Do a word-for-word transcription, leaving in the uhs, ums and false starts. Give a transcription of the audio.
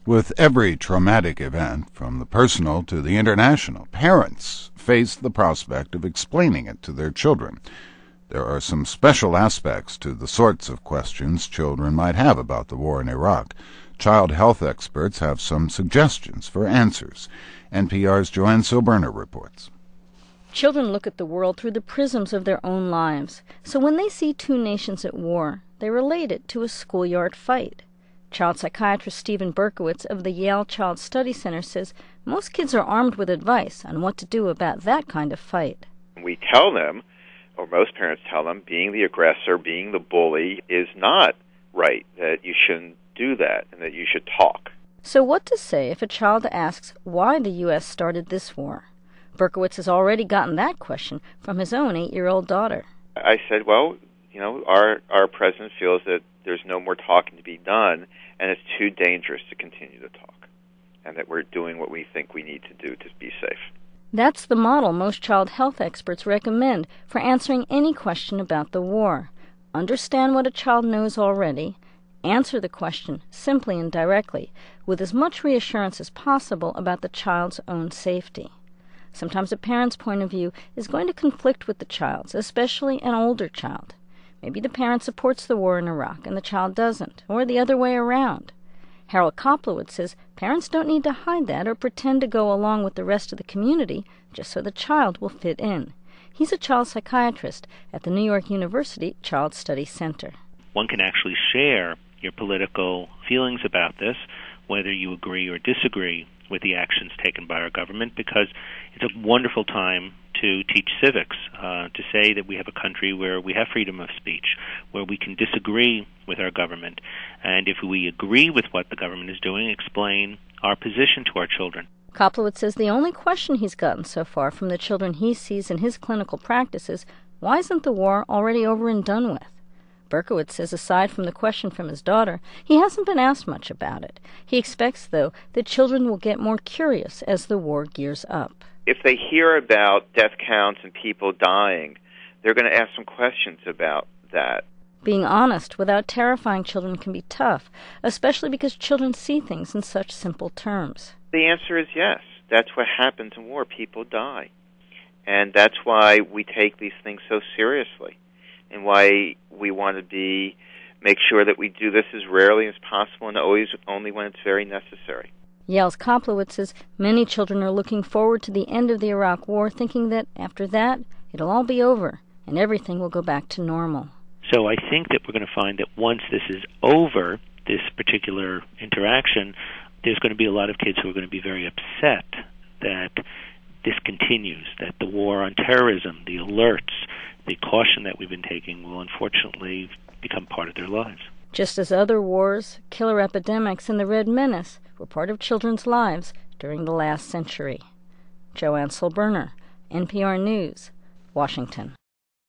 With every traumatic event, from the personal to the international, parents face the prospect of explaining it to their children. There are some special aspects to the sorts of questions children might have about the war in Iraq. Child health experts have some suggestions for answers. N P R's Joanne Silberner reports. Children look at the world through the prisms of their own lives, so when they see two nations at war, they relate it to a schoolyard fight. Child psychiatrist Stephen Berkowitz of the Yale Child Study Center says most kids are armed with advice on what to do about that kind of fight. We tell them, or most parents tell them, being the aggressor, being the bully is not right, that you shouldn't do that, and that you should talk. So what to say if a child asks why the U S started this war? Berkowitz has already gotten that question from his own eight-year-old daughter. I said, well, you know, our, our president feels that there's no more talking to be done, and it's too dangerous to continue to talk, and that we're doing what we think we need to do to be safe. That's the model most child health experts recommend for answering any question about the war. Understand what a child knows already, answer the question simply and directly, with as much reassurance as possible about the child's own safety. Sometimes a parent's point of view is going to conflict with the child's, especially an older child. Maybe the parent supports the war in Iraq and the child doesn't, or the other way around. Harold Koplowitz says parents don't need to hide that or pretend to go along with the rest of the community just so the child will fit in. He's a child psychiatrist at the New York University Child Study Center. One can actually share your political feelings about this, whether you agree or disagree with the actions taken by our government, because it's a wonderful time to teach civics, uh, to say that we have a country where we have freedom of speech, where we can disagree with our government, and if we agree with what the government is doing, explain our position to our children. Koplowitz says the only question he's gotten so far from the children he sees in his clinical practice is, why isn't the war already over and done with? Berkowitz says aside from the question from his daughter, he hasn't been asked much about it. He expects, though, that children will get more curious as the war gears up. If they hear about death counts and people dying, they're going to ask some questions about that. Being honest without terrifying children can be tough, especially because children see things in such simple terms. The answer is yes. That's what happens in war. People die. And that's why we take these things so seriously, and why we want to be make sure that we do this as rarely as possible and always only when it's very necessary. Yale's Koplowitz says many children are looking forward to the end of the Iraq War, thinking that after that it'll all be over and everything will go back to normal. So I think that we're going to find that once this is over, this particular interaction, there's going to be a lot of kids who are going to be very upset that this continues, that the war on terrorism, the alerts, the caution that we've been taking will unfortunately become part of their lives. Just as other wars, killer epidemics, and the Red Menace were part of children's lives during the last century. Joanne Silberner, N P R News, Washington.